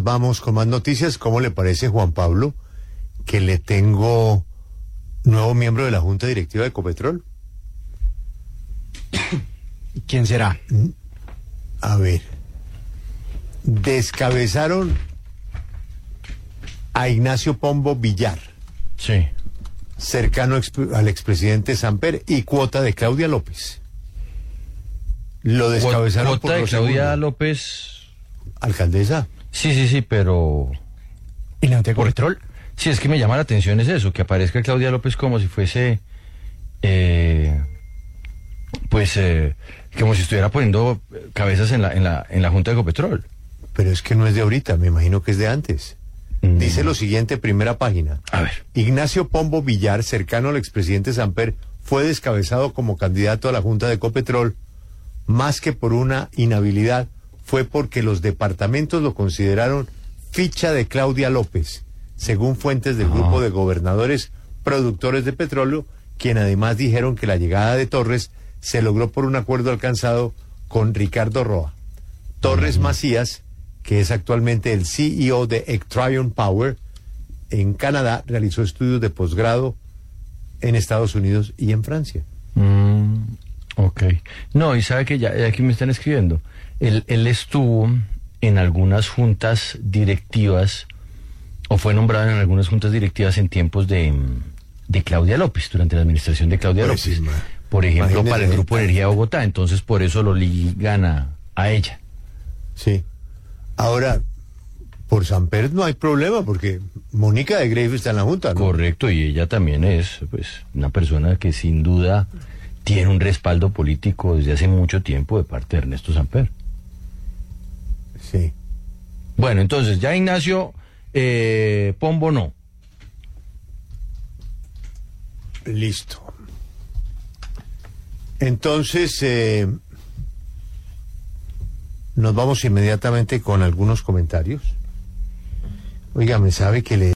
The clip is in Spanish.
vamos con más noticias. ¿Cómo le parece, Juan Pablo, que le tengo nuevo miembro de la Junta Directiva de Ecopetrol? ¿Quién será? A ver. Descabezaron a Ignacio Pombo Villar. Sí. Cercano al expresidente Samper y cuota de Claudia López. Lo descabezaron cuota por de Claudia López. Alcaldesa. Sí, pero... ¿Y la Junta de Ecopetrol? Sí, es que me llama la atención es eso, que aparezca Claudia López como si fuese... como si estuviera poniendo cabezas en la Junta de Ecopetrol. Pero es que no es de ahorita, me imagino que es de antes. Dice lo siguiente, primera página. A ver. Ignacio Pombo Villar, cercano al expresidente Samper, fue descabezado como candidato a la Junta de Ecopetrol, más que por una inhabilidad, fue porque los departamentos lo consideraron ficha de Claudia López, según fuentes del grupo de gobernadores productores de petróleo, quien además dijeron que la llegada de Torres se logró por un acuerdo alcanzado con Ricardo Roa. Torres Macías, que es actualmente el CEO de Ectrion Power en Canadá, realizó estudios de posgrado en Estados Unidos y en Francia. Ok. No, y sabe que ya aquí me están escribiendo. Él estuvo en algunas juntas directivas, o fue nombrado en algunas juntas directivas en tiempos de Claudia López, durante la administración de Claudia López. Sí, por ejemplo, para el Grupo Energía de Bogotá, entonces por eso lo ligan a ella. Sí. Ahora, por Samper no hay problema, porque Mónica de Greiff está en la Junta, ¿no? Correcto, y ella también es, pues, una persona que sin duda tiene un respaldo político desde hace mucho tiempo de parte de Ernesto Samper. Sí. Bueno, entonces, ya Ignacio Pombo no. Listo. Entonces, nos vamos inmediatamente con algunos comentarios. Oiga, me sabe que le